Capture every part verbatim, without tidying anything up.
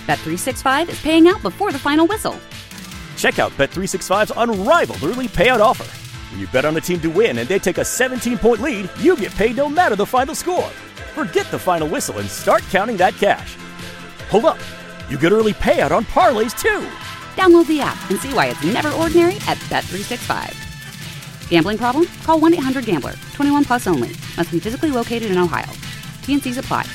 Bet three sixty-five is paying out before the final whistle. Check out Bet three sixty-five's unrivaled early payout offer. When you bet on a team to win and they take a seventeen-point lead, you get paid no matter the final score. Forget the final whistle and start counting that cash. Hold up. You get early payout on parlays, too. Download the app and see why it's never ordinary at Bet three sixty-five. Gambling problem? Call one eight hundred gambler. twenty-one plus only. Must be physically located in Ohio. T N Cs apply.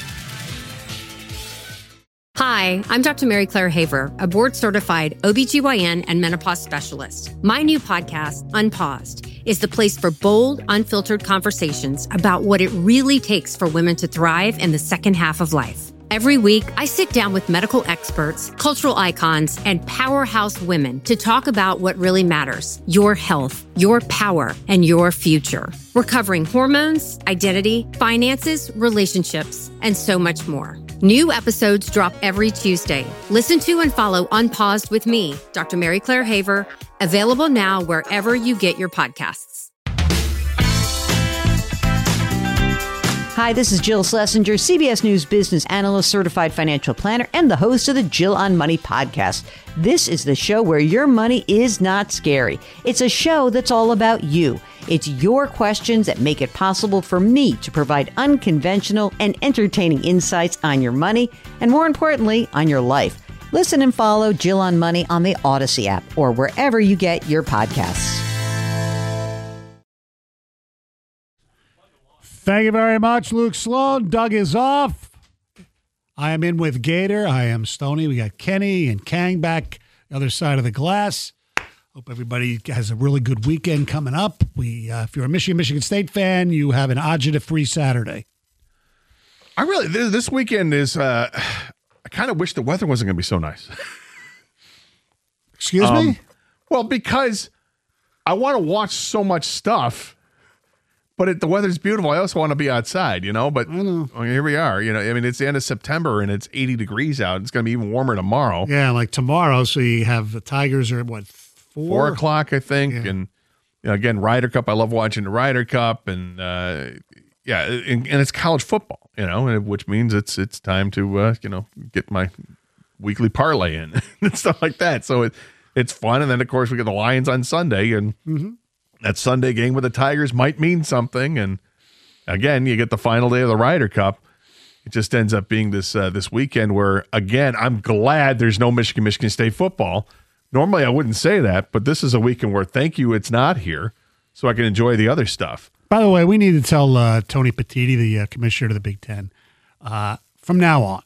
Hi, I'm Doctor Mary Claire Haver, a board-certified O B G Y N and menopause specialist. My new podcast, Unpaused, is the place for bold, unfiltered conversations about what it really takes for women to thrive in the second half of life. Every week, I sit down with medical experts, cultural icons, and powerhouse women to talk about what really matters: your health, your power, and your future. We're covering hormones, identity, finances, relationships, and so much more. New episodes drop every Tuesday. Listen to and follow Unpaused with me, Doctor Mary Claire Haver, available now wherever you get your podcasts. Hi, this is Jill Schlesinger, C B S News business analyst, certified financial planner, and the host of the Jill on Money podcast. This is the show where your money is not scary. It's a show that's all about you. It's your questions that make it possible for me to provide unconventional and entertaining insights on your money, and more importantly, on your life. Listen and follow Jill on Money on the Odyssey app or wherever you get your podcasts. Thank you very much, Luke Sloan. Doug is off. I am in with Gator. I am Stoney. We got Kenny and Kang back the other side of the glass. Hope everybody has a really good weekend coming up. We, uh, if you're a Michigan, Michigan State fan, you have an agita-free Saturday. I really, this, this weekend is, uh, I kind of wish the weather wasn't going to be so nice. Excuse um, me? Well, because I want to watch so much stuff. But it, the weather's beautiful. I also want to be outside, you know. But I know. Well, here we are. You know, I mean, it's the end of September and it's eighty degrees out. It's going to be even warmer tomorrow. Yeah, like tomorrow. So you have the Tigers are at what, four? Four o'clock, I think. Yeah. And you know, again, Ryder Cup. I love watching the Ryder Cup, and uh, yeah, and, and it's college football. You know, which means it's it's time to uh, you know get my weekly parlay in and stuff like that. So it it's fun. And then of course we get the Lions on Sunday and. Mm-hmm. That Sunday game with the Tigers might mean something, and again, you get the final day of the Ryder Cup. It just ends up being this uh, this weekend where, again, I'm glad there's no Michigan Michigan State football. Normally, I wouldn't say that, but this is a weekend where, thank you, it's not here, so I can enjoy the other stuff. By the way, we need to tell uh, Tony Petitti, the uh, commissioner of the Big Ten, uh, from now on,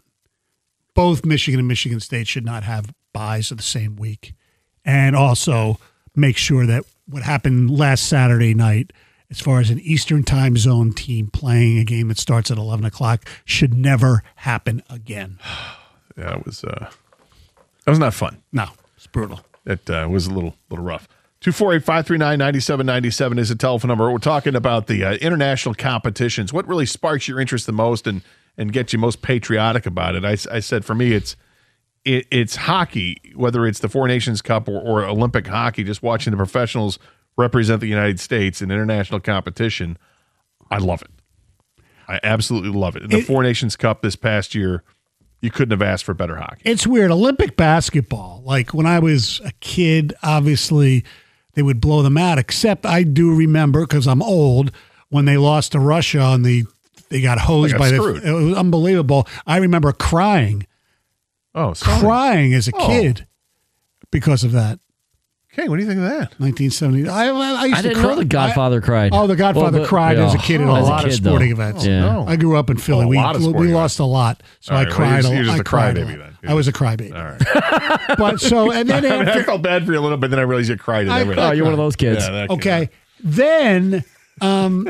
both Michigan and Michigan State should not have buys of the same week, and also make sure that what happened last Saturday night, as far as an Eastern time zone team playing a game that starts at eleven o'clock, should never happen again. Yeah, it was uh, that was not fun. No, it's brutal. It uh, was a little little rough. two four eight, five three nine, nine seven nine seven is a telephone number. We're talking about the uh, international competitions. What really sparks your interest the most and, and gets you most patriotic about it? I, I said for me, it's It, it's hockey, whether it's the Four Nations Cup or, or Olympic hockey, just watching the professionals represent the United States in international competition. I love it. I absolutely love it. In the it, Four Nations Cup this past year, you couldn't have asked for better hockey. It's weird. Olympic basketball, like when I was a kid, obviously they would blow them out, except I do remember, because I'm old, when they lost to Russia and the, they got hosed they got by screwed. the – it was unbelievable. I remember crying. Oh, sorry. Crying as a oh. kid because of that. Okay, what do you think of that? nineteen seventy. I, I, used I didn't to cry. know the Godfather I, cried. Oh, the Godfather well, cried yeah. as a kid in oh, a as lot a kid, of sporting though. events. Yeah. No. I grew up in Philly. Oh, a we lot of we sporting lost a lot, so All I right, well, cried. you're a, just I a cried. crybaby a, then. I was a crybaby. All right. But so and then I, mean, after, I felt bad for you a little bit, then I realized you cried at I- everything. Oh, you're one of those kids. Yeah, that okay, kid. then um,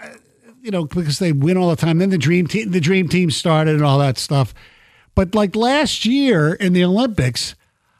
you know, because they win all the time. Then the dream team, the dream team started and all that stuff. But like last year in the Olympics,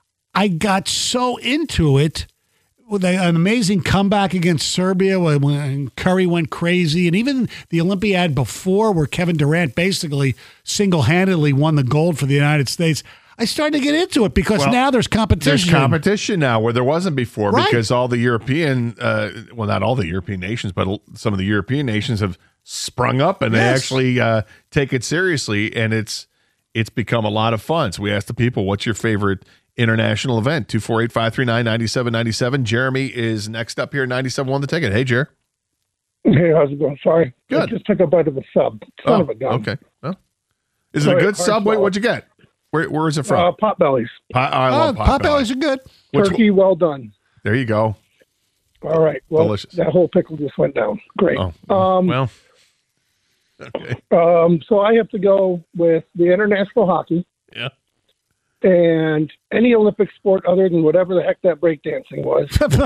I got so into it with an amazing comeback against Serbia when, when Curry went crazy, and even the Olympiad before, where Kevin Durant basically single-handedly won the gold for the United States. I started to get into it because Well, now there's competition. There's competition now where there wasn't before Right. because all the European, uh, well, not all the European nations, but some of the European nations have sprung up and they Yes. actually uh, take it seriously. And it's it's become a lot of fun. So we asked the people, what's your favorite international event? two four eight, five three nine, nine seven nine seven. Jeremy is next up here, ninety-seven one The Ticket. Hey, Jer. Hey, how's it going? Sorry. Good. I just took a bite of a sub. Son oh, of a gun. Okay. Well, is it Sorry, a good hard sub? Wait, swallow. what'd you get? Where, where is it from? Uh, Potbellies. Pot, oh, I Oh, love pot bellies Potbelly. are good. Which Turkey, well done. There you go. All right. Well, Delicious. that whole pickle just went down. Great. Oh, um, well. Okay. um, so I have to go with the international hockey Yeah. and any Olympic sport other than whatever the heck that breakdancing was,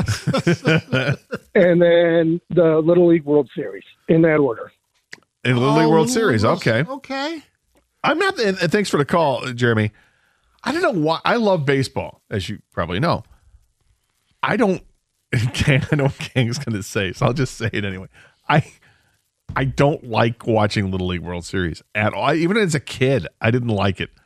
and then the Little League World Series in that order. In the Little League Oh, World Series. Okay. Okay. I'm not, and and thanks for the call, Jeremy. I don't know why. I love baseball, as you probably know. I don't, I know what Kang's going to say, so I'll just say it anyway. I I don't like watching Little League World Series at all. Even as a kid, I didn't like it.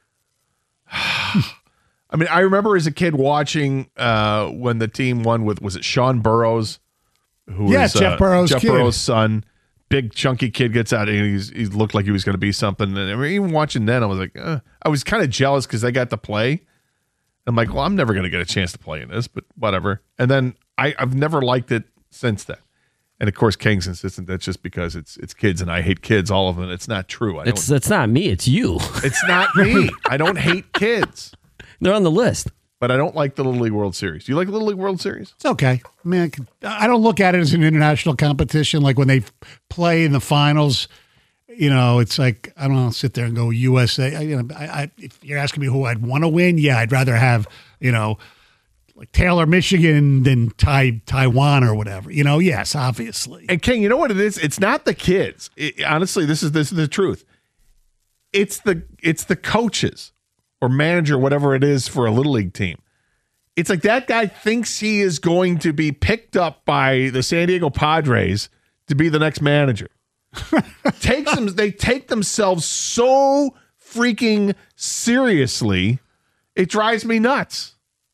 I mean, I remember as a kid watching uh, when the team won with, was it Sean Burrows? Who Yeah, was, Jeff uh, Burrows' Jeff kid. Burrows' son. Big chunky kid gets out and he's, he looked like he was going to be something. And I mean, even watching then, I was like, uh, I was kind of jealous because they got to play. I'm like, well, I'm never going to get a chance to play in this, but whatever. And then I, I've never liked it since then. And of course, Kang's insistent that's just because it's it's kids and I hate kids, all of them. It's not true. I It's don't, it's not me. It's you. it's not me. I don't hate kids, They're on the list. but I don't like the Little League World Series. Do you like the Little League World Series? It's okay. I mean, I, can, I don't look at it as an international competition. Like when they play in the finals, you know, it's like, I don't know, sit there and go U S A. I, you know, I, I, if you're asking me who I'd want to win, yeah, I'd rather have, you know, like Taylor, Michigan than Tai Taiwan or whatever. You know, yes, obviously. And King, you know what it is? It's not the kids. It, honestly, this is this is the truth. It's the it's the coaches or manager, whatever it is for a little league team. It's like that guy thinks he is going to be picked up by the San Diego Padres to be the next manager. Takes them. They take themselves so freaking seriously. It drives me nuts.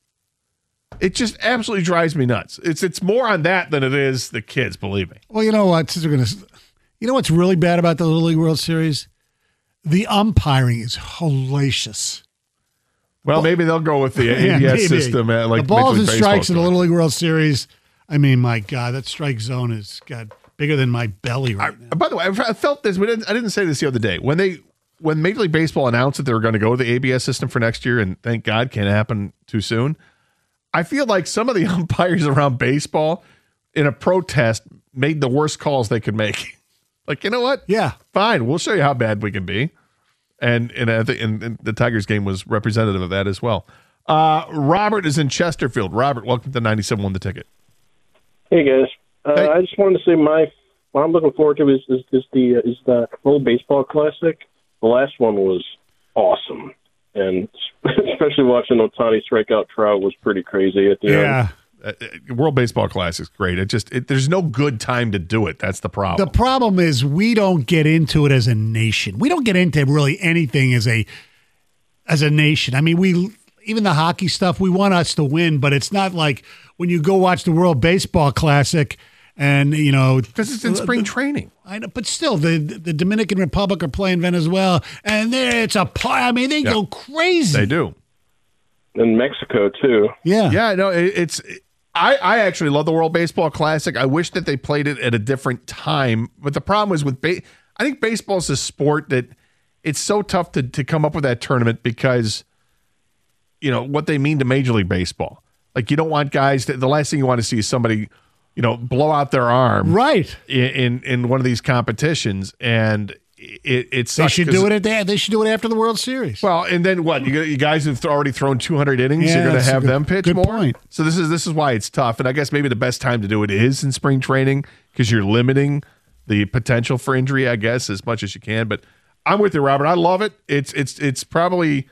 It just absolutely drives me nuts. It's it's more on that than it is the kids, believe me. Well, you know what? Since we're gonna, you know what's really bad about the Little League World Series? The umpiring is hellacious. Well, maybe they'll go with the Yeah, A B S maybe. system. At like the balls Major and League strikes Baseball. in the Little League World Series. I mean, my God, that strike zone is got bigger than my belly right now. By the way, I felt this. We didn't, I didn't say this the other day when they when Major League Baseball announced that they were going to go to the A B S system for next year, and thank God, can't happen too soon. I feel like some of the umpires around baseball, in a protest, made the worst calls they could make. Like, you know what? Yeah. Fine, we'll show you how bad we can be. And and, I think, and, and the Tigers game was representative of that as well. Uh, Robert is in Chesterfield. Robert, welcome to ninety-seven one The Ticket. Hey guys, uh, Hey. I just wanted to say my what I'm looking forward to is is, is the uh, is the World Baseball Classic. The last one was awesome, and especially watching Ohtani strike out Trout was pretty crazy at the end. Yeah. Uh, uh, World Baseball Classic is great. It just it, there's no good time to do it. That's the problem. The problem is we don't get into it as a nation. We don't get into really anything as a as a nation. I mean, we even the hockey stuff, we want us to win, but it's not like when you go watch the World Baseball Classic and, you know, because it's in spring training. I know, but still, the the Dominican Republic are playing Venezuela, and there it's a play. I mean, they Yeah. go crazy. They do. And Mexico too. Yeah. Yeah, no, it, it's. I, I actually love the World Baseball Classic. I wish that they played it at a different time. But the problem is with ba- I think baseball is a sport that it's so tough to to come up with that tournament because, you know, what they mean to Major League Baseball. Like, you don't want guys that the last thing you want to see is somebody, you know, blow out their arm Right. in in, in one of these competitions, and it it They sucks should 'cause- do it at that. They should do it after the World Series. Well, and then what? You, you guys have already thrown two hundred innings. Yeah, You're going to that's a have good- them pitch good more. point. So this is this is why it's tough. And I guess maybe the best time to do it is in spring training because you're limiting the potential for injury. I guess as much as you can. But I'm with you, Robert. I love it. It's it's it's probably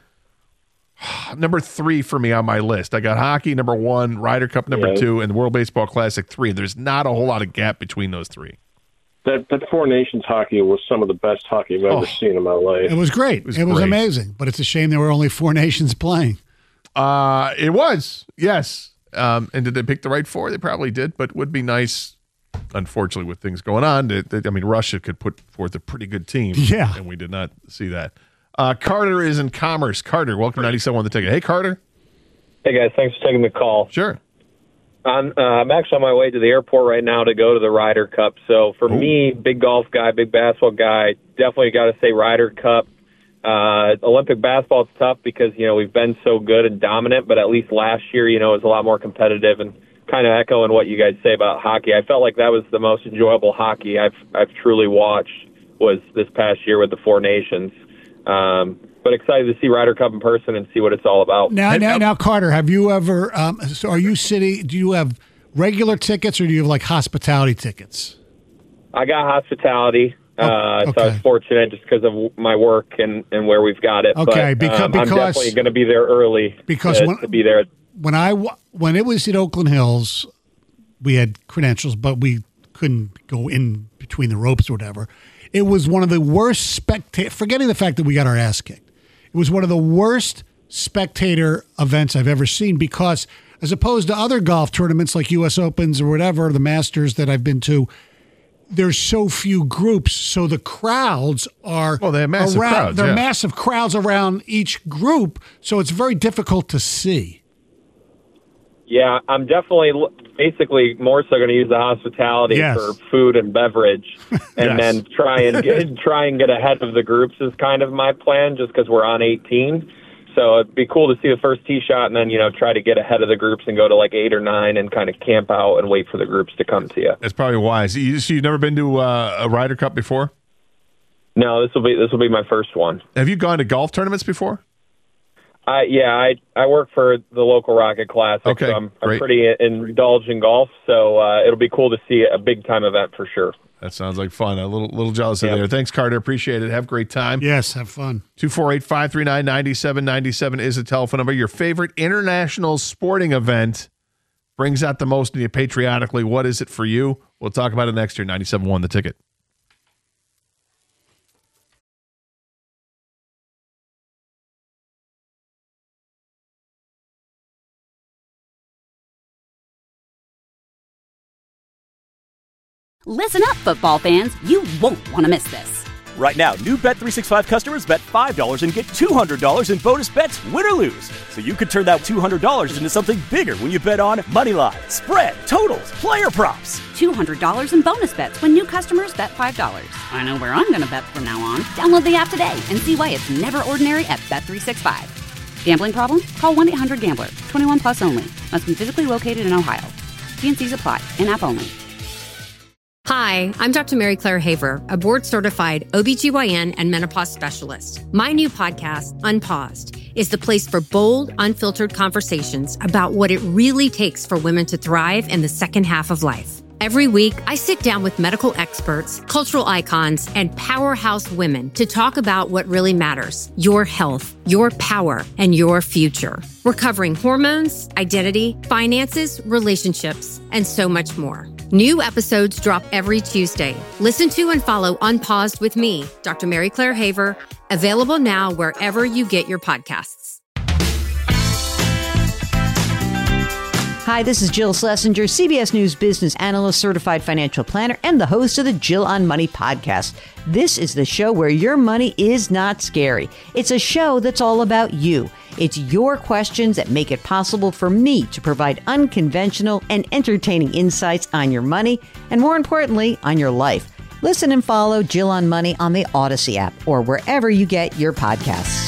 number three for me on my list. I got hockey number one, Ryder Cup number Yeah. two, and the World Baseball Classic three. There's not a whole lot of gap between those three. That that Four Nations hockey was some of the best hockey I've ever Oh. seen in my life. It was great. It was was, great. amazing. But it's a shame there were only four nations playing. Uh, it was, yes. Um, and did they pick the right four? They probably did, but would be nice, unfortunately, with things going on. That, that- I mean, Russia could put forth a pretty good team. Yeah. And we did not see that. Uh, Carter is in Commerce. Carter, welcome to ninety-seven on the Ticket. Hey, Carter. Hey, guys. Thanks for taking the call. Sure. I'm, uh, I'm actually on my way to the airport right now to go to the Ryder Cup. So for Ooh. me, big golf guy, big basketball guy, definitely got to say Ryder Cup. Uh, Olympic basketball is tough because, you know, we've been so good and dominant, but at least last year, you know, it was a lot more competitive. And kind of echoing what you guys say about hockey, I felt like that was the most enjoyable hockey I've I've truly watched was this past year with the Four Nations. Um, but excited to see Ryder Cup in person and see what it's all about. Now, now, now Carter, have you ever? Um, so, are you city? Do you have regular tickets or do you have like hospitality tickets? I got hospitality. Oh, uh, okay. So I was fortunate just because of my work and, and where we've got it. Okay, but, because, um, because I'm definitely going to be there early because to, when, to be there. When I when it was in Oakland Hills, we had credentials, but we couldn't go in between the ropes or whatever. It was one of the worst spectator. Forgetting the fact that we got our ass kicked, it was one of the worst spectator events I've ever seen because, as opposed to other golf tournaments like U S Opens or whatever, the Masters that I've been to, there's so few groups, so the crowds are well, they have massive around, crowds. They're yeah. massive crowds around each group, so it's very difficult to see. Yeah, I'm definitely basically more so going to use the hospitality yes. for food and beverage, and yes. then try and get, try and get ahead of the groups is kind of my plan, just because we're on eighteen. So it'd be cool to see the first tee shot, and then you know try to get ahead of the groups and go to like eight or nine, and kind of camp out and wait for the groups to come to you. That's probably wise. You, so you've never been to uh, a Ryder Cup before? No, this will be this will be my first one. Have you gone to golf tournaments before? Uh, yeah, I I work for the local Rocket Classic, okay, so I'm, I'm great. pretty indulged in golf, so uh, it'll be cool to see a big-time event for sure. That sounds like fun. A little little jealous yep. of there. Thanks, Carter. Appreciate it. Have a great time. Yes, have fun. two four eight, five three nine, nine seven nine seven is the telephone number. Your favorite international sporting event brings out the most in you patriotically. What is it for you? We'll talk about it next year. ninety-seven point one The Ticket. Listen up, football fans. You won't want to miss this. Right now, new Bet three sixty-five customers bet five dollars and get two hundred dollars in bonus bets, win or lose. So you could turn that two hundred dollars into something bigger when you bet on money line, spread, totals, player props. two hundred dollars in bonus bets when new customers bet five dollars. I know where I'm going to bet from now on. Download the app today and see why it's never ordinary at Bet three sixty-five. Gambling problem? Call one eight hundred gambler. twenty-one plus only. Must be physically located in Ohio. T and C's apply. In-app only. Hi, I'm Doctor Mary Claire Haver, a board-certified O B G Y N and menopause specialist. My new podcast, Unpaused, is the place for bold, unfiltered conversations about what it really takes for women to thrive in the second half of life. Every week, I sit down with medical experts, cultural icons, and powerhouse women to talk about what really matters: your health, your power, and your future. We're covering hormones, identity, finances, relationships, and so much more. New episodes drop every Tuesday. Listen to and follow Unpaused with me, Doctor Mary Claire Haver, available now wherever you get your podcasts. Hi, this is Jill Schlesinger, C B S News business analyst, certified financial planner, and the host of the Jill on Money podcast. This is the show where your money is not scary. It's a show that's all about you. It's your questions that make it possible for me to provide unconventional and entertaining insights on your money, and more importantly, on your life. Listen and follow Jill on Money on the Odyssey app or wherever you get your podcasts.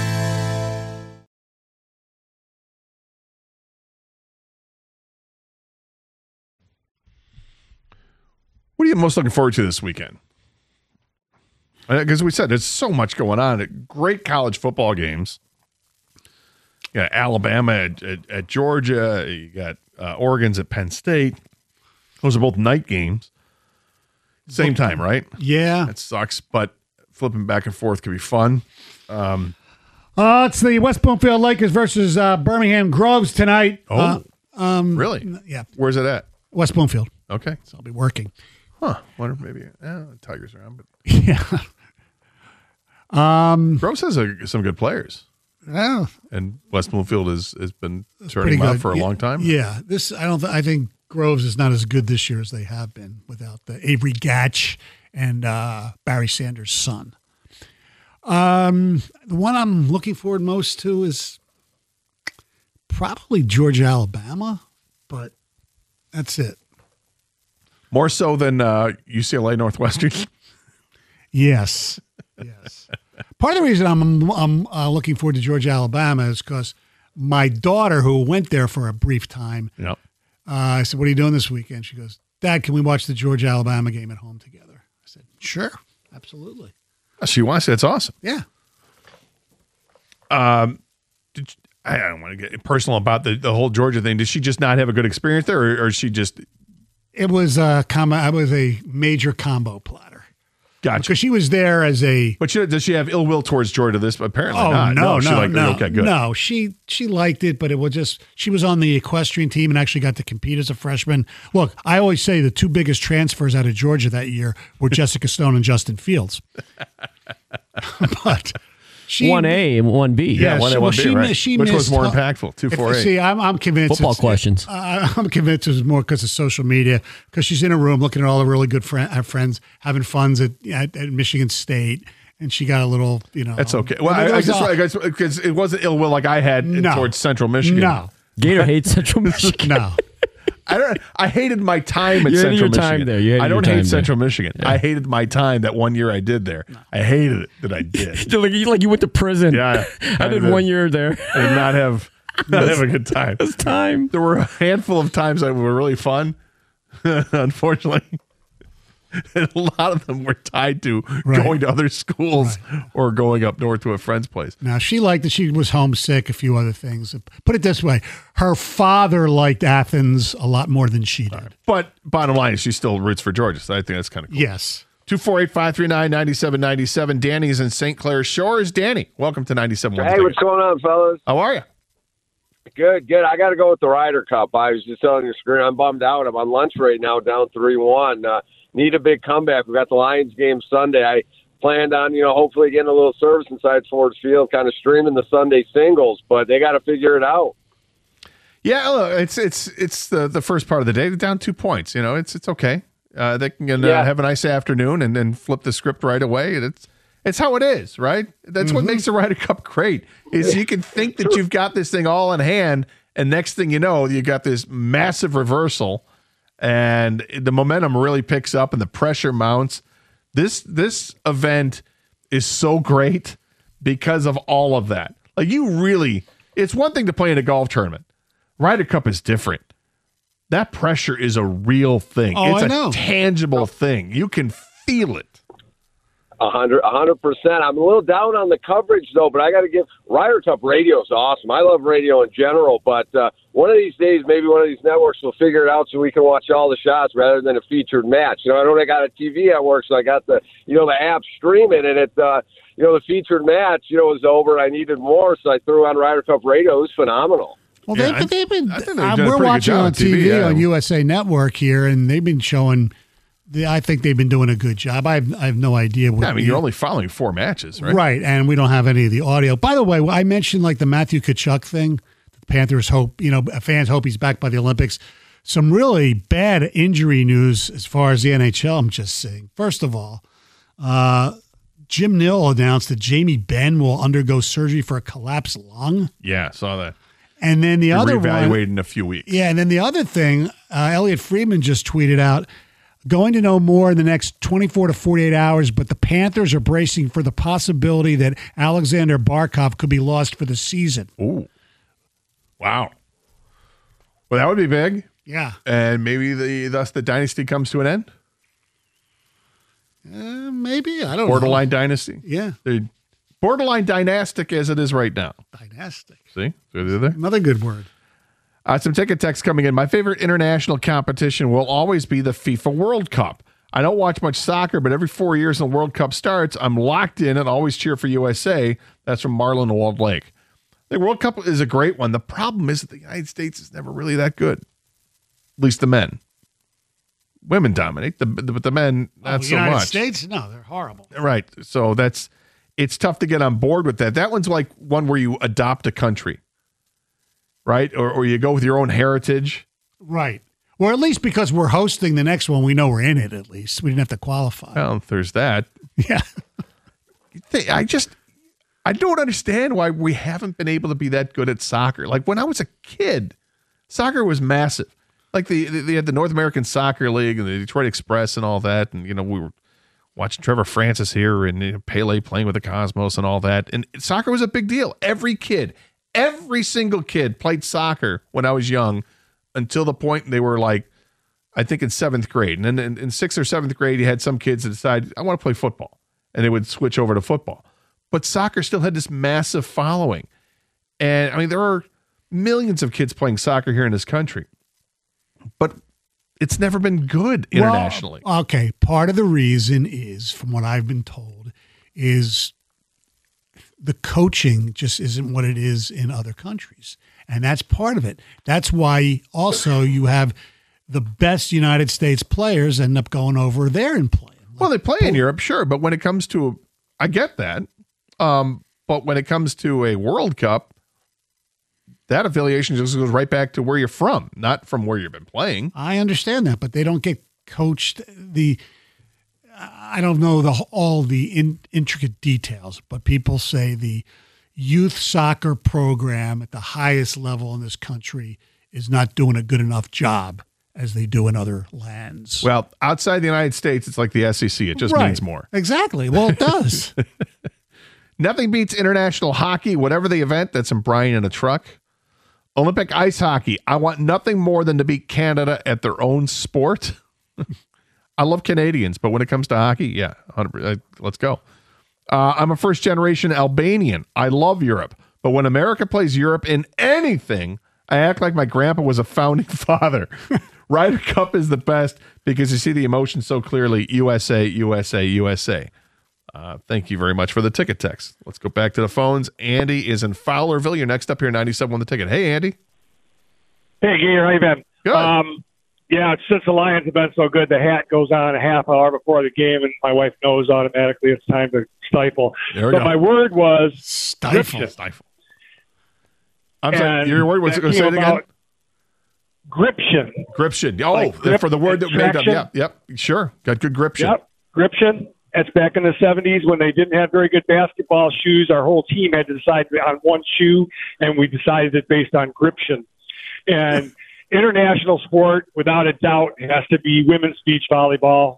What are you most looking forward to this weekend? Because we said there's so much going on. Great college football games. You got Alabama at, at, at Georgia. You got uh, Oregon's at Penn State. Those are both night games. Same time, right? Yeah. That sucks, but flipping back and forth can be fun. Um, uh, it's the West Bloomfield Lakers versus uh, Birmingham Groves tonight. Oh, uh, um, really? Yeah. Where's it at? West Bloomfield. Okay. So I'll be working. Huh. Wonder if maybe eh, Tigers around, but yeah. Um, Groves has a, some good players. Yeah. And West Bloomfield has has been That's turning them out good. for a yeah, long time. Yeah. This I don't. Th- I think Groves is not as good this year as they have been without the Avery Gatch and uh, Barry Sanders' son. Um, the one I'm looking forward most to is probably Georgia, Alabama, but that's it. More so than uh, U C L A Northwestern. Yes, yes. Part of the reason I'm I'm uh, looking forward to Georgia, Alabama is because my daughter, who went there for a brief time, Yep. uh, I said, "What are you doing this weekend?" She goes, "Dad, can we watch the Georgia, Alabama game at home together?" I said, "Sure, absolutely." She wants it. That's awesome. Yeah. Um, did you, I don't want to get personal about the, the whole Georgia thing. Did she just not have a good experience there, or, or she just? It was a combo. I was a major combo platter. Gotcha. Because she was there as a. But she, does she have ill will towards Georgia? This apparently Oh not. no, no, she no, liked it. no, Okay, good. no. She she liked it, but it was just she was on the equestrian team and actually got to compete as a freshman. Look, I always say the two biggest transfers out of Georgia that year were Jessica Stone and Justin Fields. But she one A and one B. Yeah, one she, A, well, one B, she, right. mi- she Which was missed more uh, impactful? Two, if- four, eight. See, I'm, I'm convinced. Football it's- questions. Uh, I'm convinced it was more because of social media. Because she's in a room looking at all the really good friend, her friends having funs at, at at Michigan State, and she got a little, you know. That's okay. Well, it I, I was just all- I guess because it wasn't ill will like I had No. towards Central Michigan. No, Gator hates Central Michigan. no. I don't. I hated my time at You hated Central your Michigan. time there. You hated I don't your hate time Central Michigan. I hated my time that one year I did there. I hated it that I did. like, you, like you went to prison. Yeah, I did one year there. I did not have not have a good time. It's time. There were a handful of times that were really fun. Unfortunately, and a lot of them were tied to Right. going to other schools Right. or going up north to a friend's place. Now, she liked that she was homesick, a few other things. Put it this way, her father liked Athens a lot more than she did. But bottom line is she still roots for Georgia, so I think that's kind of cool. Yes. two four eight, five three nine, nine seven nine seven. Danny's in Saint Clair Shores. Danny, welcome to ninety-seven point one. Hey, what's going on, fellas? How are you? Good, good. I got to go with the Ryder Cup. I was just telling your screen, I'm bummed out. I'm on lunch right now, down three one. Uh, need a big comeback. We got the Lions game Sunday. I planned on, you know, hopefully getting a little service inside Ford Field, kind of streaming the Sunday singles, but they got to figure it out. Yeah, look, it's it's it's the, the first part of the day. They're down two points. You know, it's it's okay. Uh, they can uh, Yeah. have a nice afternoon and then flip the script right away. And it's it's how it is, right? That's what makes the Ryder Cup great. Is you can think that you've got this thing all in hand, and next thing you know, you got this massive reversal, and the momentum really picks up, and the pressure mounts. This this event is so great because of all of that. Like you really, it's one thing to play in a golf tournament. Ryder Cup is different. That pressure is a real thing. Oh, it's I a know. tangible thing. You can feel it. A hundred, a hundred percent. I'm a little down on the coverage though, but I got to give Ryder Cup radio is awesome. I love radio in general, but uh, one of these days, maybe one of these networks will figure it out so we can watch all the shots rather than a featured match. You know, I know they got a T V at work, so I got the, you know, the app streaming, and it, uh, you know, the featured match, you know, was over. I needed more, so I threw on Ryder Cup radio. It was phenomenal. Well, Yeah, they've, they've been. I think they've uh, done a we're pretty good watching job on on T T V, V yeah. on U S A Network here, and they've been showing. The, I think they've been doing a good job. I have, I have no idea what. Yeah, I mean, you're only following four matches, right? right, and we don't have any of the audio. By the way, I mentioned like the Matthew Tkachuk thing. The Panthers hope, you know, fans hope he's back by the Olympics. Some really bad injury news as far as the N H L. I'm just saying. First of all, uh, Jim Nill announced that Jamie Benn will undergo surgery for a collapsed lung. Yeah, saw that. And then the Be other reevaluated one, in a few weeks. yeah, and then the other thing, uh, Elliot Friedman just tweeted out, going to know more in the next twenty-four to forty-eight hours, but the Panthers are bracing for the possibility that Alexander Barkov could be lost for the season. Ooh. Wow. Well, that would be big. Yeah. And maybe the thus the dynasty comes to an end. Uh, maybe. I don't Borderline dynasty. Yeah. They're borderline dynastic as it is right now. know. Dynastic. See? See there? Another good word. Uh, some ticket text coming in. My favorite international competition will always be the FIFA World Cup. I don't watch much soccer, but every four years when the World Cup starts, I'm locked in and always cheer for U S A. That's from Marlon Walled Lake. The World Cup is a great one. The problem is that the United States is never really that good. At least the men. Women dominate, the, the, but the men, not oh, so United much. States? No, they're horrible. Right. So that's, it's tough to get on board with that. That one's like one where you adopt a country, right? Or, or you go with your own heritage. Right. Or at least because we're hosting the next one, we know we're in it at least. We didn't have to qualify. Well, there's that. Yeah. I just, I don't understand why we haven't been able to be that good at soccer. Like when I was a kid, soccer was massive. Like the they had the North American Soccer League and the Detroit Express and all that. And, you know, we were watching Trevor Francis here and you know, Pele playing with the Cosmos and all that. And soccer was a big deal. Every kid, every single kid played soccer when I was young until the point they were like, I think in seventh grade. And then in, in sixth or seventh grade, you had some kids that decided, I want to play football. And they would switch over to football. But soccer still had this massive following. And I mean, there are millions of kids playing soccer here in this country, but it's never been good internationally. Well, okay. Part of the reason is, from what I've been told, is the coaching just isn't what it is in other countries. And that's part of it. That's why also you have the best United States players end up going over there and playing. Well, they play in Europe, sure. But when it comes to, I get that. Um, but when it comes to a World Cup, that affiliation just goes right back to where you're from, not from where you've been playing. I understand that, but they don't get coached. The I don't know the all the in, intricate details, but people say the youth soccer program at the highest level in this country is not doing a good enough job as they do in other lands. Well, outside the United States, it's like the S E C. It just right. means more. Exactly. Well, it does. Nothing beats international hockey, whatever the event. That's from Brian in a truck. Olympic ice hockey. I want nothing more than to beat Canada at their own sport. I love Canadians, but when it comes to hockey, yeah, one hundred percent, let's go. Uh, I'm a first-generation Albanian. I love Europe, but when America plays Europe in anything, I act like my grandpa was a founding father. Ryder Cup is the best because you see the emotion so clearly. U S A, U S A, U S A. Uh, thank you very much for the ticket text. Let's go back to the phones. Andy is in Fowlerville. You're next up here, ninety-seven on the ticket. Hey, Andy. Hey, Gator. How you been? Good. Um, yeah, since the Lions have been so good, the hat goes on a half hour before the game, and my wife knows automatically it's time to stifle. There we but go. my word was stifle. Stifle. I'm sorry, your word was, say it again? Gription. Gription. Oh, Like grip, for the word that made up. extraction. Yep, yep, sure. Got good gription. Yep, gription. That's back in the seventies when they didn't have very good basketball shoes. Our whole team had to decide on one shoe, and we decided it based on gription. And international sport, without a doubt, has to be women's beach volleyball.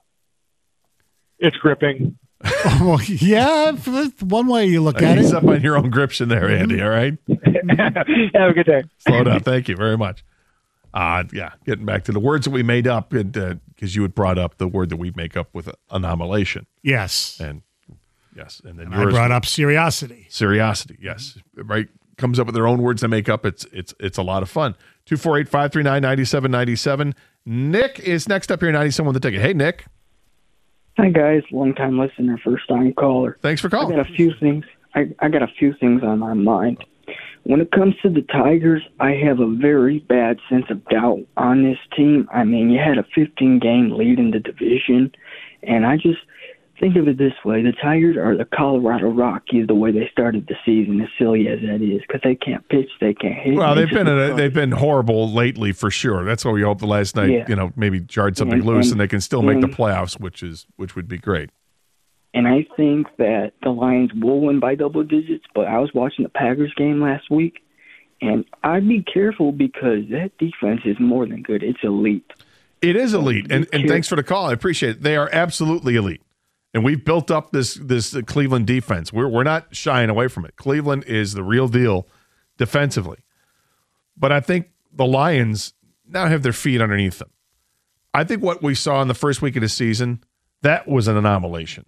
It's gripping. Oh, yeah, one way you look at He's it. up on your own gription there, Andy, all right? Have a good day. Slow down. Thank you very much. Uh, yeah, getting back to the words that we made up, because uh, you had brought up the word that we make up with anomalation. Yes. And yes. And then And I yours, brought up seriosity. Seriosity, yes. Right. Comes up with their own words they make up. It's it's it's a lot of fun. two four eight, five three nine, nine seven nine seven. Nick is next up here, ninety-seven on the ticket. Hey, Nick. Hi, guys. Long-time listener, first-time caller. Thanks for calling. I got a few things. I, I got a few things on my mind. When it comes to the Tigers, I have a very bad sense of doubt on this team. I mean, you had a fifteen-game lead in the division, and I just think of it this way. The Tigers are the Colorado Rockies the way they started the season, as silly as that is, because they can't pitch, they can't hit. Well, they they've just been look a, they've been horrible lately for sure. That's why we hope the last night, Yeah. you know, maybe jarred something And- loose and- and they can still make the and- playoffs, which is which would be great. And I think that the Lions will win by double digits, but I was watching the Packers game last week, and I'd be careful because that defense is more than good. It's elite. It is elite, and and thanks for the call. I appreciate it. They are absolutely elite, and we've built up this this Cleveland defense. We're we're not shying away from it. Cleveland is the real deal defensively, but I think the Lions now have their feet underneath them. I think what we saw in the first week of the season, that was an anomalation.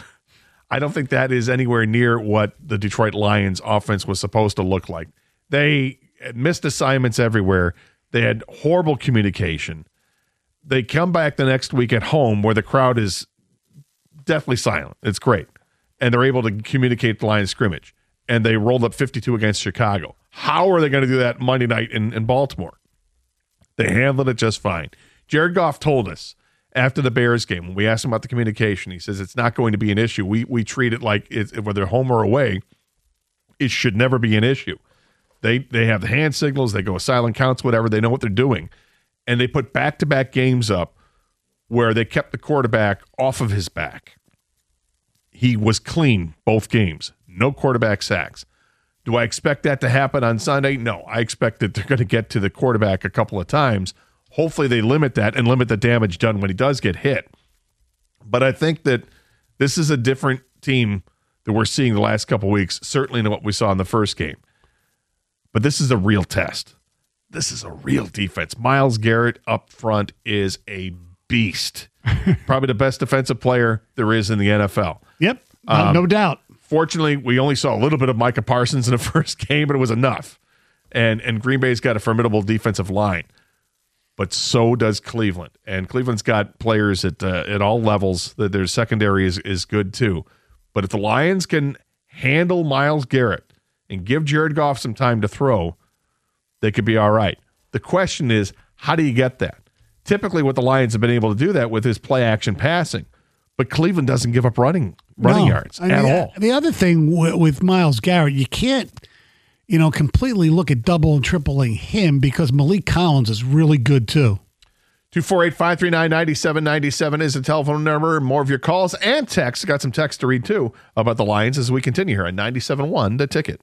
I don't think that is anywhere near what the Detroit Lions offense was supposed to look like. They had missed assignments everywhere. They had horrible communication. They come back the next week at home where the crowd is deathly silent. It's great. And they're able to communicate the line of scrimmage. And they rolled up fifty-two against Chicago. How are they going to do that Monday night in, in Baltimore? They handled it just fine. Jared Goff told us after the Bears game, when we asked him about the communication, he says it's not going to be an issue. We we treat it like it's, whether home or away, it should never be an issue. They they have the hand signals, they go with silent counts, whatever. They know what they're doing. And they put back-to-back games up where they kept the quarterback off of his back. He was clean both games. no quarterback sacks. Do I expect that to happen on Sunday? No. I expect that they're going to get to the quarterback a couple of times. Hopefully they limit that and limit the damage done when he does get hit. But I think that this is a different team that we're seeing the last couple of weeks, certainly than what we saw in the first game. But this is a real test. This is a real defense. Myles Garrett up front is a beast. Probably the best defensive player there is in the N F L. Yep, no, Um, no doubt. Fortunately, we only saw a little bit of Micah Parsons in the first game, but it was enough. And and Green Bay's got a formidable defensive line. But so does Cleveland. And Cleveland's got players at uh, at all levels. Their secondary is, is good too. But if the Lions can handle Myles Garrett and give Jared Goff some time to throw, they could be all right. The question is, how do you get that? Typically what the Lions have been able to do that with is play action passing. But Cleveland doesn't give up running running No. yards And at the, all. The other thing with, with Myles Garrett, you can't, you know, completely look at double and tripling him because Malik Collins is really good too. two four eight, five three nine, nine seven nine seven is the telephone number. More of your calls and texts. Got some text to read, too, about the Lions as we continue here on ninety-seven point one The Ticket.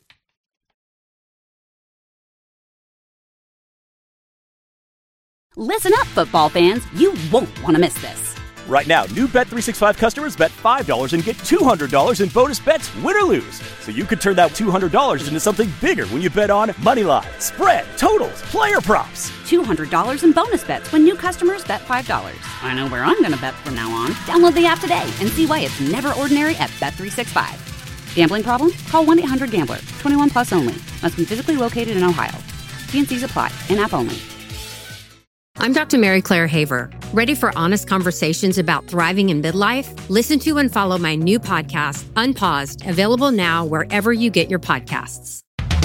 Listen up, football fans. You won't want to miss this. Right now, new Bet three sixty-five customers bet five dollars and get two hundred dollars in bonus bets, win or lose. So you could turn that two hundred dollars into something bigger when you bet on money line, spread, totals, player props. two hundred dollars in bonus bets when new customers bet five dollars. I know where I'm going to bet from now on. Download the app today and see why it's never ordinary at Bet three sixty-five. Gambling problem? Call one eight hundred gambler. twenty-one plus only. Must be physically located in Ohio. T and C's apply. In-app only. I'm Doctor Mary Claire Haver. Ready for honest conversations about thriving in midlife? Listen to and follow my new podcast, Unpaused, available now wherever you get your podcasts.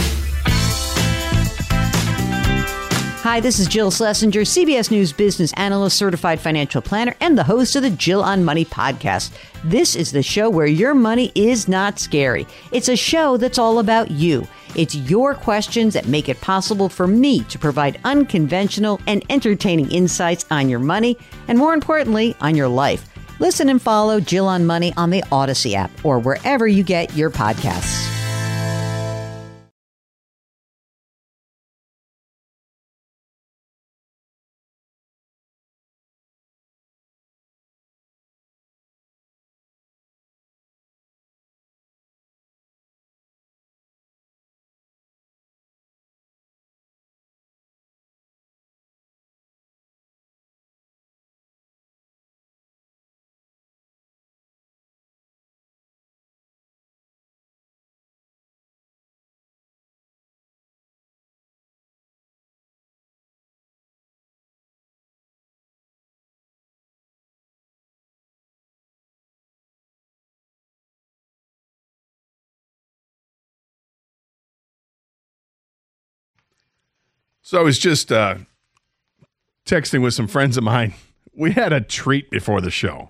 Hi, this is Jill Schlesinger, C B S News business analyst, certified financial planner, and the host of the Jill on Money podcast. This is the show where your money is not scary. It's a show that's all about you. It's your questions that make it possible for me to provide unconventional and entertaining insights on your money, and more importantly, on your life. Listen and follow Jill on Money on the Odyssey app or wherever you get your podcasts. So I was just uh, texting with some friends of mine. We had a treat before the show.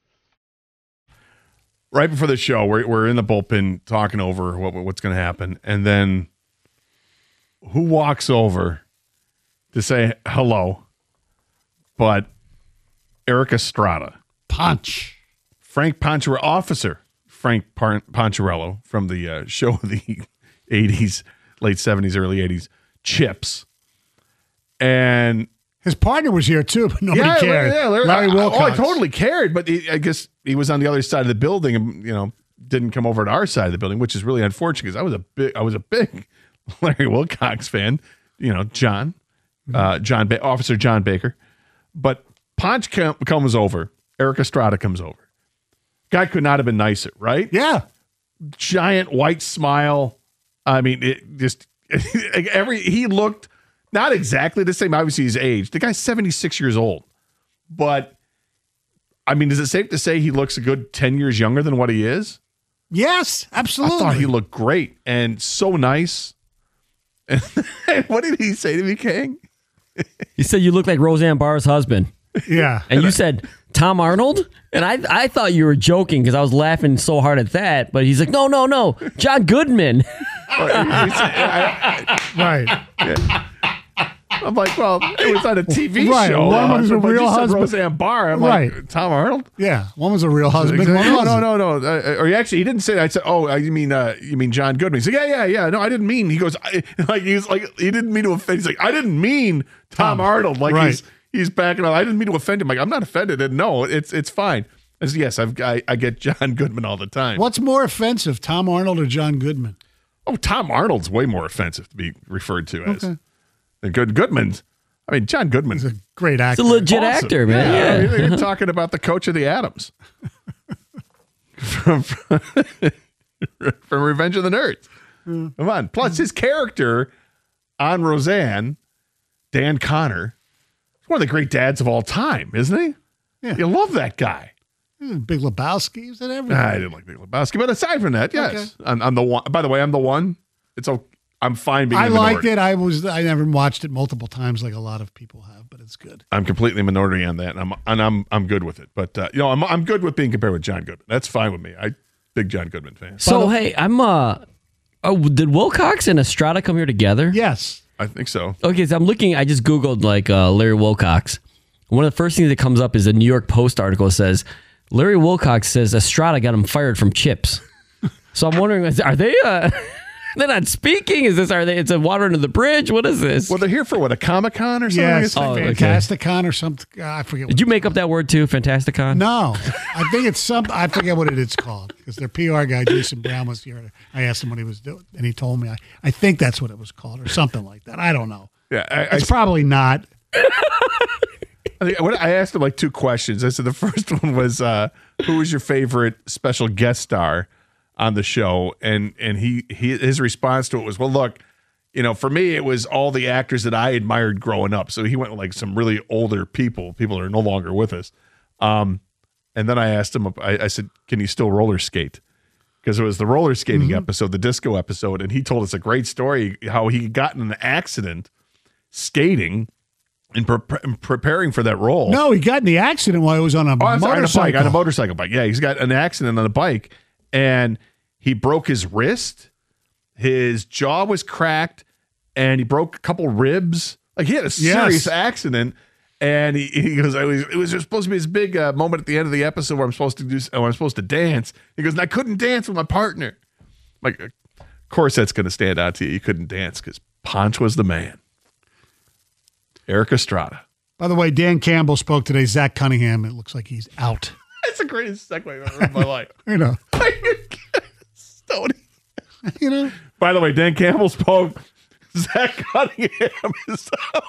Right before the show, we're, we're in the bullpen talking over what, what's going to happen. And then who walks over to say hello but Eric Estrada. Punch. Frank Poncherello, officer Frank Par- Poncherello from the uh, show of the eighties, late seventies, early eighties, Chips. And his partner was here too, but nobody yeah, cared. Yeah, Larry, Larry I, Wilcox. Oh, I totally cared, but he, I guess he was on the other side of the building, and you know, didn't come over to our side of the building, which is really unfortunate because I was a big, I was a big Larry Wilcox fan. You know, John, uh, John, ba- Officer John Baker, but Ponch com- comes over. Eric Estrada comes over. Guy could not have been nicer, right? Yeah, giant white smile. I mean, it just every he looked. Not exactly the same. Obviously, his age. The guy's seventy-six years old. But, I mean, is it safe to say he looks a good ten years younger than what he is? Yes, absolutely. I thought he looked great and so nice. And what did he say to me, King? He said you look like Roseanne Barr's husband. Yeah. And you said, Tom Arnold? And I I thought you were joking because I was laughing so hard at that. But he's like, no, no, no. John Goodman. Right. Yeah. I'm like, well, it was on a T V Right, show. one uh, was a but real you said husband. Roseanne Barr. I'm Right. like, Tom Arnold? Yeah, one was a real husband. Exactly. One No, wasn't. no, no, no. Uh, or he actually, he didn't say that. I said, oh, you mean, uh, you mean John Goodman? He said, yeah, yeah, yeah. No, I didn't mean. He goes, I, like he's like, he didn't mean to offend. He's like, I didn't mean Tom, Tom. Arnold. Like Right. he's he's backing up. I didn't mean to offend him. Like I'm not offended. And no, it's it's fine. I said, yes, I've I, I get John Goodman all the time. What's more offensive, Tom Arnold or John Goodman? Oh, Tom Arnold's way more offensive to be referred to as. Okay. And Good Goodman's. I mean, John Goodman's a great actor. It's a legit Awesome. actor, man. Yeah, Yeah. I mean, you're talking about the coach of the Addams from, from Revenge of the Nerds. Mm. Come on. Plus, his character on Roseanne, Dan Connor, is one of the great dads of all time, isn't he? Yeah. You love that guy. Big Lebowski, is that everything? I didn't like Big Lebowski, but aside from that, yes, I'm, I'm the one. By the way, I'm the one. It's okay. I'm fine being. I the liked minority. it. I was. I never watched it multiple times like a lot of people have, but it's good. I'm completely minority on that, and I'm and I'm I'm good with it. But uh, you know, I'm I'm good with being compared with John Goodman. That's fine with me. I big John Goodman fan. So hey, I'm uh oh, did Wilcox and Estrada come here together? Yes. I think so. Okay, so I'm looking, I just Googled like uh, Larry Wilcox. One of the first things that comes up is a New York Post article that says Larry Wilcox says Estrada got him fired from Chips. So I'm wondering, is- are they uh they're not speaking? Is this, are they, it's a water under the bridge? What is this? Well, they're here for what, a Comic Con or something? Yes, Oh, okay. Fantasticon or something. I forget. Did you make up that word too, Fantasticon? No, I think it's some. I forget what it is called because their P R guy Jason Brown was here. I asked him what he was doing, and he told me. I, I think that's what it was called, or something like that. I don't know. Yeah, I, It's I, probably not. I, think, what, I asked him like two questions. I said the first one was, uh, "Who was your favorite special guest star on the show?" And and he, he his response to it was, "Well, look, you know, for me, it was all the actors that I admired growing up." So he went with like some really older people, people that are no longer with us. Um, and then I asked him, I, I said, "Can you still roller skate?" Because it was the roller skating Mm-hmm. episode, the disco episode, and he told us a great story how he got in an accident skating and pre- preparing for that role. No, he got in the accident while he was on a Oh, I'm sorry, on a motorcycle. bike, on a motorcycle bike. Yeah, he's got an accident on a bike, and he broke his wrist. His jaw was cracked, and he broke a couple ribs. Like he had a serious Yes. accident. And he, he goes, I was, it was supposed to be this big uh, moment at the end of the episode where I'm supposed to do, where I'm supposed to dance. He goes, and I couldn't dance with my partner. Like, of course, that's going to stand out to you. You couldn't dance because Ponch was the man. Eric Estrada. By the way, Dan Campbell spoke today. Zach Cunningham. It looks like he's out. That's the greatest segue I've ever heard in my life. You know. Stoney. You know. By the way, Dan Campbell spoke. Zach Cunningham is out.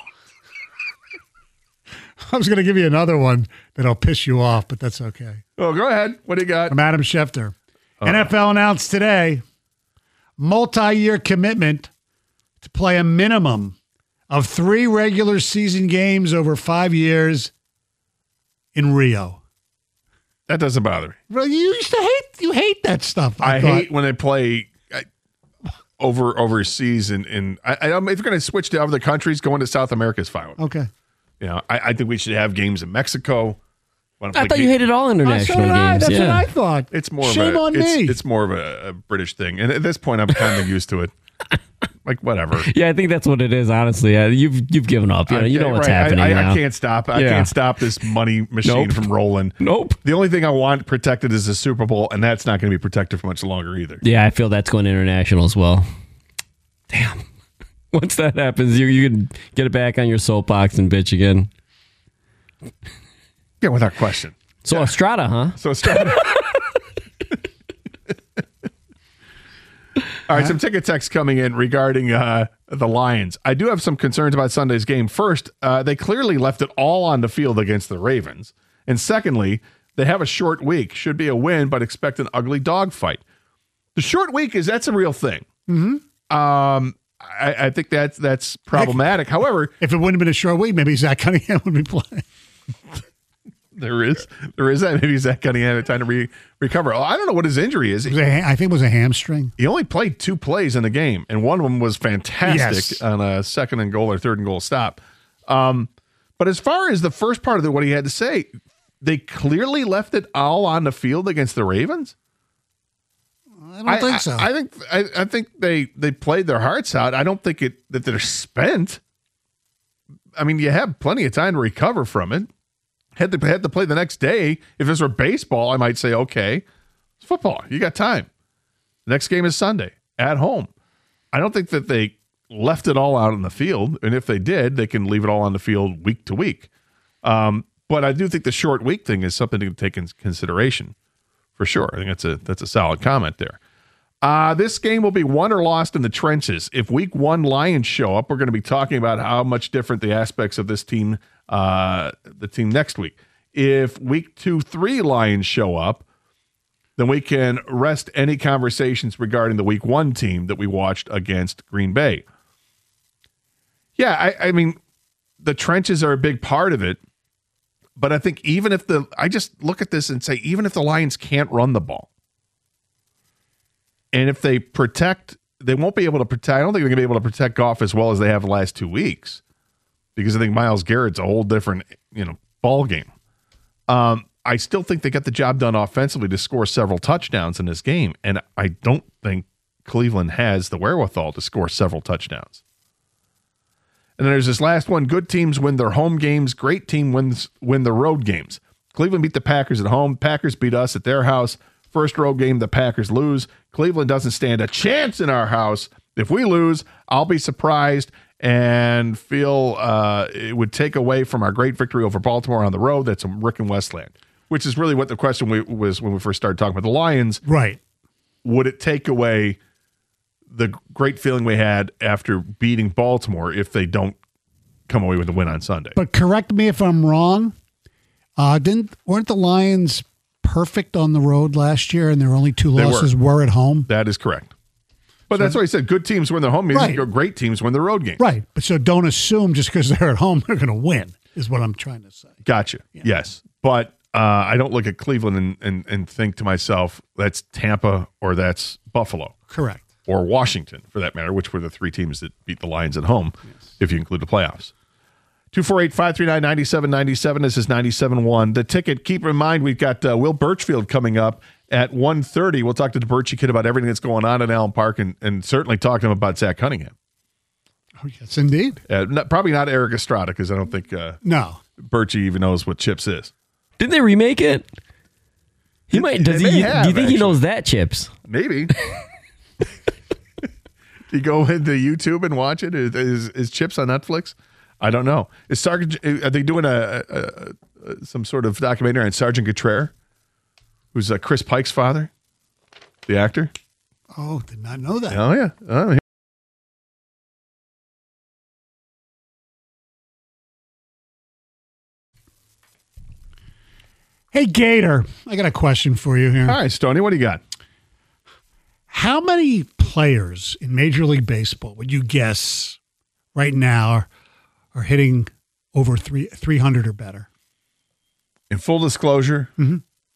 I was going to give you another one that'll piss you off, but that's okay. Oh, go ahead. What do you got? From Adam Schefter. Uh, N F L announced today multi-year commitment to play a minimum of three regular season games over five years in Rio. That doesn't bother me. Well, you used to hate you hate that stuff. I, I, thought. hate when they play I, over overseas, and, and I, I, if you're going to switch to other countries, going to South America is fine. Okay. You know, I, I think we should have games in Mexico. Wanna I play thought you ga- hated all international so did I. games. That's yeah. what I thought. It's more Shame of a, on it's, me. It's more of a, a British thing, and at this point, I'm kind of used to it. Like whatever. Yeah, I think that's what it is. Honestly, yeah, you've you've given up. You know, you know what's Right. happening I, I, now. I can't stop. I Yeah. can't stop this money machine Nope. from rolling. Nope. The only thing I want protected is the Super Bowl, and that's not going to be protected for much longer either. Yeah, I feel that's going international as well. Damn. Once that happens, you you can get it back on your soapbox and bitch again. Yeah, without question. So Estrada, huh? So Estrada. All right, some ticket text coming in regarding uh, the Lions. I do have some concerns about Sunday's game. First, uh, they clearly left it all on the field against the Ravens. And secondly, they have a short week. Should be a win, but expect an ugly dogfight. The short week is that's a real thing. Mm-hmm. Um, I, I think that's that's problematic. However, if it wouldn't have been a short week, maybe Zach Cunningham would be playing. there is there is that. Maybe Zach Cunningham had time to re- recover. Oh, I don't know what his injury is. It was a ha- I think it was a hamstring. He only played two plays in the game, and one of them was fantastic Yes. on a second and goal or third and goal stop. Um, but as far as the first part of the, what he had to say, they clearly left it all on the field against the Ravens. I don't think so. I, I think I, I think they they played their hearts out. I don't think it that they're spent. I mean, you have plenty of time to recover from it. Had to had to play the next day. If this were baseball, I might say, okay, it's football. You got time. The next game is Sunday at home. I don't think that they left it all out on the field, and if they did, they can leave it all on the field week to week. Um, but I do think the short week thing is something to take into consideration for sure. I think that's a that's a solid comment there. Uh, this game will be won or lost in the trenches. If week one Lions show up, we're going to be talking about how much different the aspects of this team, uh, the team next week. If week two, three Lions show up, then we can rest any conversations regarding the week one team that we watched against Green Bay. Yeah, I, I mean, the trenches are a big part of it. But I think even if the, I just look at this and say, even if the Lions can't run the ball, and if they protect, they won't be able to protect. I don't think they're going to be able to protect Goff as well as they have the last two weeks, because I think Myles Garrett's a whole different, you know, ball game. Um, I still think they got the job done offensively to score several touchdowns in this game, and I don't think Cleveland has the wherewithal to score several touchdowns. And then there's this last one: good teams win their home games, great team wins win the road games. Cleveland beat the Packers at home. Packers beat us at their house. First road game, the Packers lose. Cleveland doesn't stand a chance in our house. If we lose, I'll be surprised and feel uh, it would take away from our great victory over Baltimore on the road. That's a Rick and Westland, which is really what the question we, was when we first started talking about the Lions. Right. Would it take away the great feeling we had after beating Baltimore if they don't come away with a win on Sunday? But correct me if I'm wrong. Uh, didn't weren't the Lions perfect on the road last year, and their only two They losses were. were at home? That is correct. But so, that's why I said good teams win their home games. Right. Great teams win their road games. Right. But so don't assume just because they're at home they're going to win, is what I'm trying to say. Gotcha. Yeah. Yes. But uh, I don't look at Cleveland and, and, and think to myself, that's Tampa or that's Buffalo. Correct. Or Washington, for that matter, which were the three teams that beat the Lions at home, yes, if you include the playoffs. two four eight, five three nine, nine seven nine seven. This is ninety-seven point one. The ticket, keep in mind, we've got uh, Will Birchfield coming up at one thirty. We'll talk to the Birchie Kid about everything that's going on in Allen Park, and, and certainly talk to him about Zach Cunningham. Oh, yes, indeed. Uh, not, probably not Eric Estrada, because I don't think uh, no Birchie even knows what Chips is. Did they remake it? He might. Does They he? have, do you think actually. he knows that, Chips? Maybe. Do you go into YouTube and watch it? Is, is, is Chips on Netflix? I don't know. Is Sergeant? Are they doing a, a, a some sort of documentary on Sergeant Gautreaux, who's uh, Chris Pike's father, the actor? Oh, did not know that. Oh yeah. Oh, yeah. Hey, Gator, I got a question for you here. All right, Stoney, what do you got? How many players in Major League Baseball would you guess right now are, are hitting over three, three hundred or better? In full disclosure, mm-hmm.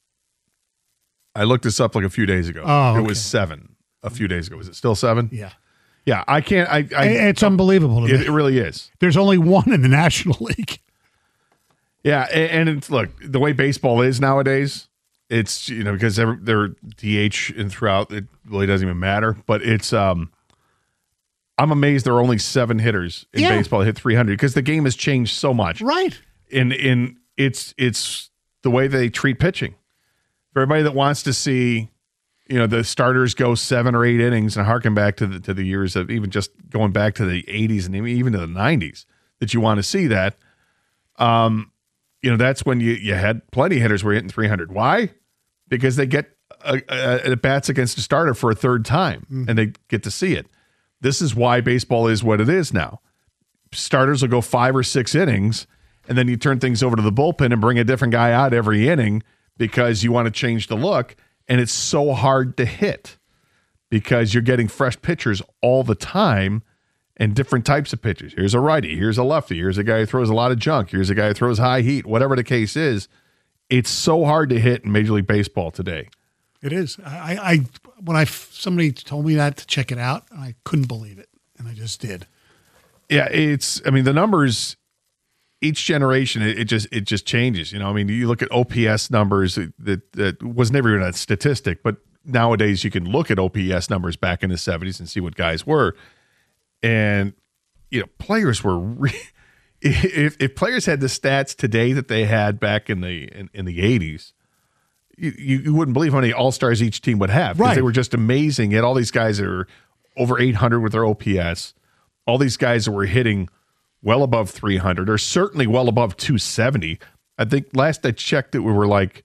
I looked this up like a few days ago. Oh, it okay. was seven a few days ago. Was it still seven? Yeah. Yeah, I can't. I, I It's unbelievable to it, me. it really is. There's only one in the National League. Yeah, and, and it's, look, the way baseball is nowadays, it's, you know, because they're, they're D H and throughout, it really doesn't even matter. But it's, um, I'm amazed there are only seven hitters in Yeah. baseball that hit three hundred, because the game has changed so much. Right. In in it's it's the way they treat pitching. For everybody that wants to see, you know, the starters go seven or eight innings and harken back to the to the years of even just going back to the eighties and even to the nineties, that you want to see that. Um. You know, that's when you, you had plenty of hitters were hitting three hundred. Why? Because they get a, a, a bats against a starter for a third time, mm-hmm. and they get to see it. This is why baseball is what it is now. Starters will go five or six innings, and then you turn things over to the bullpen and bring a different guy out every inning because you want to change the look, and it's so hard to hit because you're getting fresh pitchers all the time. And different types of pitchers. Here's a righty. Here's a lefty. Here's a guy who throws a lot of junk. Here's a guy who throws high heat. Whatever the case is, it's so hard to hit in Major League Baseball today. It is. I, I when I somebody told me that to check it out, I couldn't believe it, and I just did. Yeah, it's. I mean, the numbers. Each generation, it, it just it just changes. You know, I mean, you look at O P S numbers. That that was never even a statistic, but nowadays you can look at O P S numbers back in the seventies and see what guys were. And, you know, players were, re- if if players had the stats today that they had back in the in, in the eighties, you, you you wouldn't believe how many all-stars each team would have, because Right. they were just amazing. You had all these guys that are over eight hundred with their O P S, all these guys that were hitting well above three hundred, or certainly well above two seventy. I think last I checked it, we were like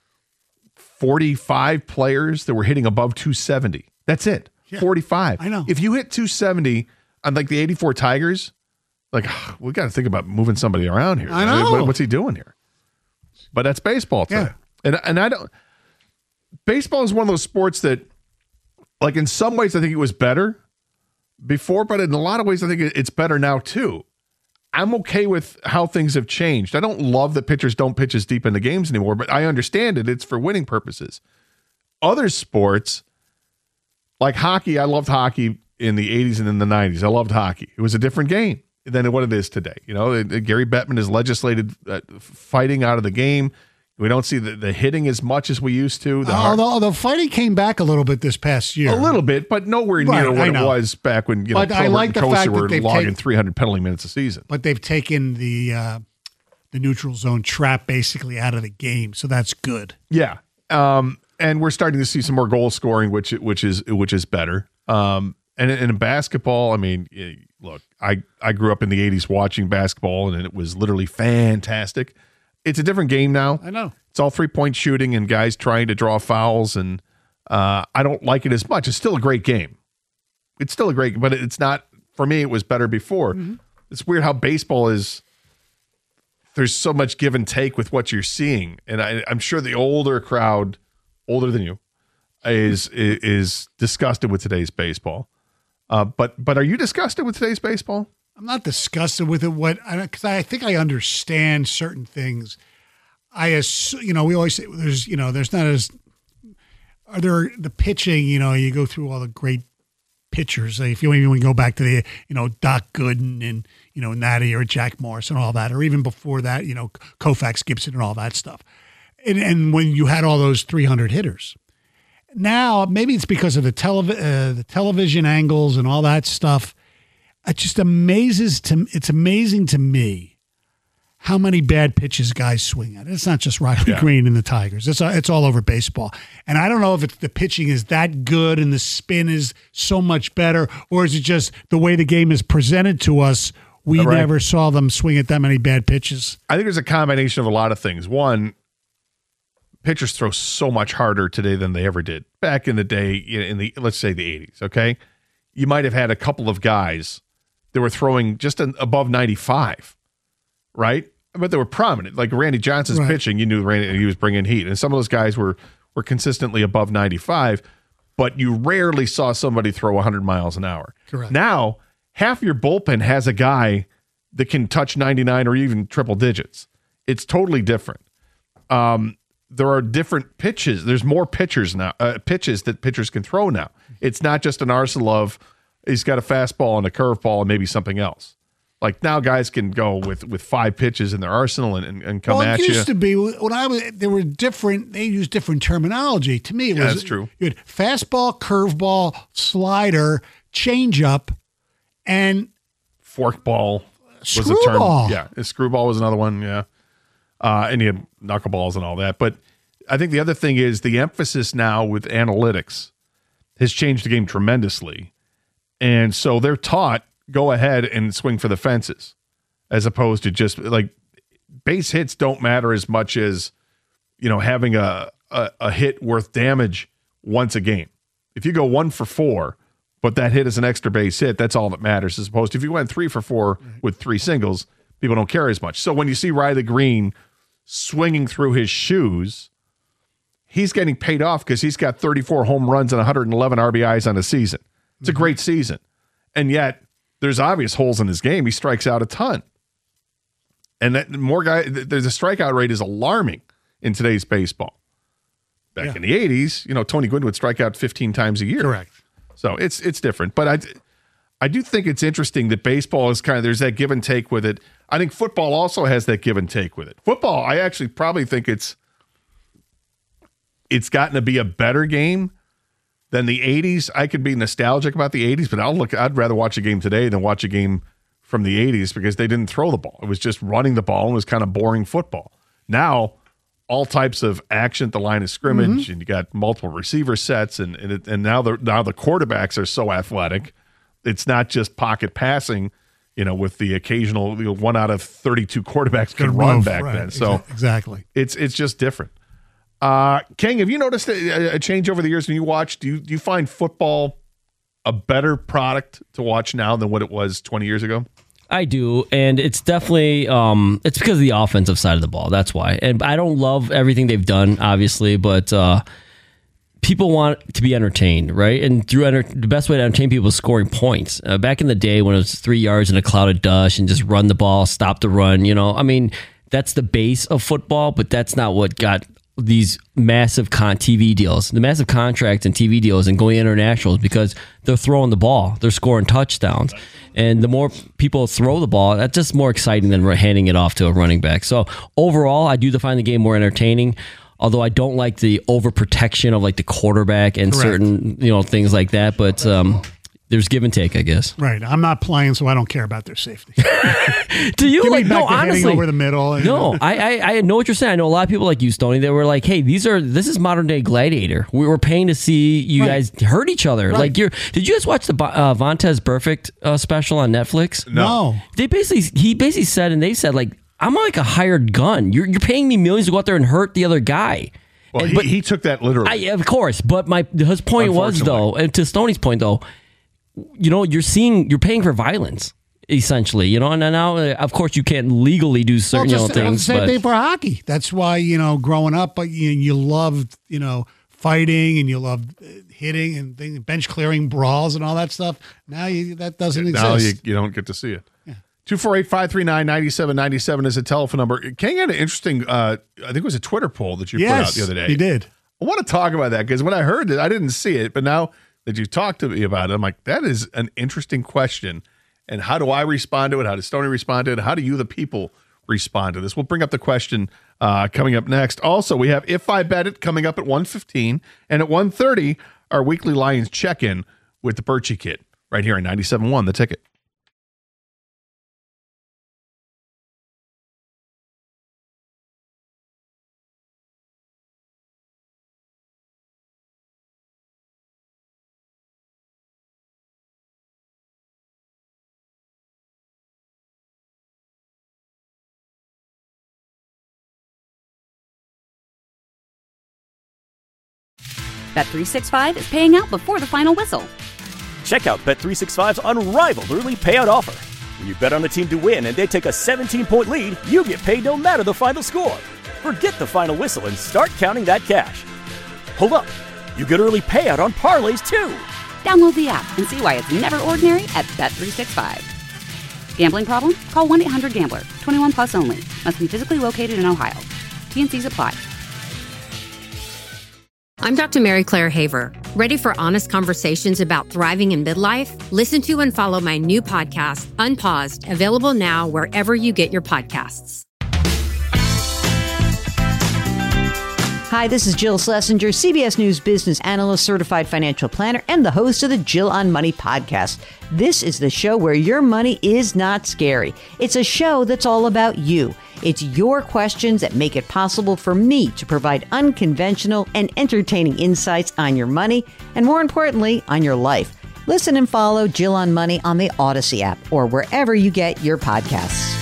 forty-five players that were hitting above two seventy. That's it. Yeah, forty-five. I know. If you hit two seventy on like the eighty-four Tigers, like, we got to think about moving somebody around here. I know. What- What's he doing here? But that's baseball today. Yeah. And and I don't baseball is one of those sports that, like, in some ways I think it was better before, but in a lot of ways I think it- it's better now too. I'm okay with how things have changed. I don't love that pitchers don't pitch as deep into games anymore, but I understand it. It's for winning purposes. Other sports, like hockey, I loved hockey in the eighties and in the nineties. I loved hockey. It was a different game than what it is today. You know, uh, Gary Bettman has legislated uh, fighting out of the game. We don't see the, the hitting as much as we used to. The hard- Although, although fighting came back a little bit this past year. a little bit, but nowhere Right, near I what it know. was back when, you know, But I Probert like and the Kosar fact that were they've logging taken- three hundred penalty minutes a season. But they've taken the uh, the neutral zone trap basically out of the game, so that's good. Yeah, um, and we're starting to see some more goal scoring, which which is which is better. Um, and, and in basketball, I mean, eh, look, I I grew up in the eighties watching basketball, and it was literally fantastic. It's a different game now. I know. It's all three point shooting and guys trying to draw fouls, and uh, I don't like it as much. It's still a great game. It's still a great, but it's not, for me, it was better before. Mm-hmm. It's weird how baseball is. There's so much give and take with what you're seeing, and I, I'm sure the older crowd, older than you, is is, is disgusted with today's baseball. Uh, but but are you disgusted with today's baseball? I'm not disgusted with it. What because I, I think I understand certain things. I assume, you know, we always say there's, you know, there's not as are there the pitching. You know, you go through all the great pitchers. If you even go back to the, you know, Doc Gooden and, you know, Natty or Jack Morris and all that, or even before that, you know, Koufax Gibson and all that stuff. And and when you had all those three hundred hitters. Now, maybe it's because of the, telev- uh, the television angles and all that stuff. It just amazes to it's amazing to me how many bad pitches guys swing at. It's not just Riley Yeah. Green and the Tigers. It's it's all over baseball. And I don't know if it's the pitching is that good and the spin is so much better, or is it just the way the game is presented to us? We Right. never saw them swing at that many bad pitches. I think there's a combination of a lot of things. One, pitchers throw so much harder today than they ever did back in the day. In the let's say the eighties. Okay, you might have had a couple of guys that were throwing just an, above ninety-five, right? But they were prominent. Like Randy Johnson's Right. pitching, you knew Randy, he was bringing heat, and some of those guys were were consistently above ninety-five. But you rarely saw somebody throw one hundred miles an hour. Correct. Now, half your bullpen has a guy that can touch ninety-nine or even triple digits. It's totally different. Um, there are different pitches. There's more pitchers now, uh, pitches that pitchers can throw now. It's not just an arsenal of he's got a fastball and a curveball and maybe something else. Like now, guys can go with, with five pitches in their arsenal and, and, and come well, at it you. used to be when I was. They were different. They used different terminology. To me, it Yeah, was that's true. You had fastball, curveball, slider, changeup, and Forkball was a term. Screwball. Yeah, a screwball was another one. Yeah, uh, and you had knuckleballs and all that. But I think the other thing is the emphasis now with analytics has changed the game tremendously, and so they're taught go ahead and swing for the fences, as opposed to just like base hits don't matter as much as you know having a a, a hit worth damage once a game. If you go one for four, but that hit is an extra base hit, that's all that matters, as opposed to if you went three for four with three singles, people don't care as much. So when you see Riley Green swinging through his shoes, he's getting paid off because he's got thirty-four home runs and one hundred eleven R B Is on a season. It's a great season. And yet there's obvious holes in his game. He strikes out a ton. And that more guy, there's a strikeout rate is alarming in today's baseball. Back Yeah. in the eighties, you know, Tony Gwynn would strike out fifteen times a year. correct. So it's it's different, but I I do think it's interesting that baseball is kind of there's that give and take with it. I think football also has that give and take with it. Football, I actually probably think it's it's gotten to be a better game than the eighties. I could be nostalgic about the eighties, but I'll look. I'd rather watch a game today than watch a game from the eighties because they didn't throw the ball. It was just running the ball and it was kind of boring football. Now, all types of action at the line of scrimmage, mm-hmm. and you got multiple receiver sets, and and, it, and now the now the quarterbacks are so athletic. It's not just pocket passing, you know, with the occasional you know, one out of thirty-two quarterbacks could run move, back right. then. So exactly, it's it's just different. Uh, King, have you noticed a, a change over the years when you watch? Do you do you find football a better product to watch now than what it was twenty years ago? I do, and it's definitely um, it's because of the offensive side of the ball. That's why. And I don't love everything they've done, obviously, but uh, people want to be entertained, right? And through enter- the best way to entertain people is scoring points. Uh, back in the day when it was three yards in a cloud of dust and just run the ball, stop the run, you know, I mean, that's the base of football, but that's not what got these massive con T V deals, the massive contracts and T V deals and going international is because they're throwing the ball, they're scoring touchdowns. And the more people throw the ball, that's just more exciting than handing it off to a running back. So overall, I do find the game more entertaining. Although I don't like the overprotection of like the quarterback and Correct. certain, you know, things like that. But um, there's give and take, I guess. Right. I'm not playing, so I don't care about their safety. Do you Give like me back no? to hitting Honestly, over the middle. No, I, I I know what you're saying. I know a lot of people like you, Stoney. They were like, "Hey, these are this is modern day Gladiator. We were paying to see you right. guys hurt each other." Right. Like, you're. Did you guys watch the uh, Vontaze Burfict uh, special on Netflix? No. They basically he basically said, and they said like, "I'm like a hired gun. You're you're paying me millions to go out there and hurt the other guy." Well, and, he, but he took that literally. I, of course, but my his point was though, and to Stoney's point though, you know, you're seeing you're paying for violence. Essentially, you know, and now, of course, you can't legally do certain well, just, you know, things. Same but thing for hockey. That's why, you know, growing up, you, you loved, you know, fighting and you loved hitting and things, bench clearing brawls and all that stuff. Now you, that doesn't now exist. Now you, you don't get to see it. Yeah. two four eight, five three nine, nine seven nine seven is a telephone number. King had an interesting, uh, I think it was a Twitter poll that you yes, put out the other day. He did. I want to talk about that because when I heard it, I didn't see it. But now that you talked to me about it, I'm like, that is an interesting question. And how do I respond to it? How does Stoney respond to it? How do you, the people, respond to this? We'll bring up the question uh, coming up next. Also, we have If I Bet It coming up at one fifteen. And at one thirty, our weekly Lions check-in with the Birchie Kid right here on ninety-seven point one, The Ticket. Bet three sixty-five is paying out before the final whistle. Check out Bet three sixty-five's unrivaled early payout offer. When you bet on a team to win and they take a seventeen-point lead, you get paid no matter the final score. Forget the final whistle and start counting that cash. Hold up. You get early payout on parlays, too. Download the app and see why it's never ordinary at Bet three sixty-five. Gambling problem? Call one eight hundred gambler. twenty-one plus only. Must be physically located in Ohio. T and C's apply. I'm Doctor Mary Claire Haver. Ready for honest conversations about thriving in midlife? Listen to and follow my new podcast, Unpaused, available now wherever you get your podcasts. Hi, this is Jill Schlesinger, C B S News business analyst, certified financial planner, and the host of the Jill on Money podcast. This is the show where your money is not scary. It's a show that's all about you. It's your questions that make it possible for me to provide unconventional and entertaining insights on your money, and more importantly, on your life. Listen and follow Jill on Money on the Odyssey app or wherever you get your podcasts.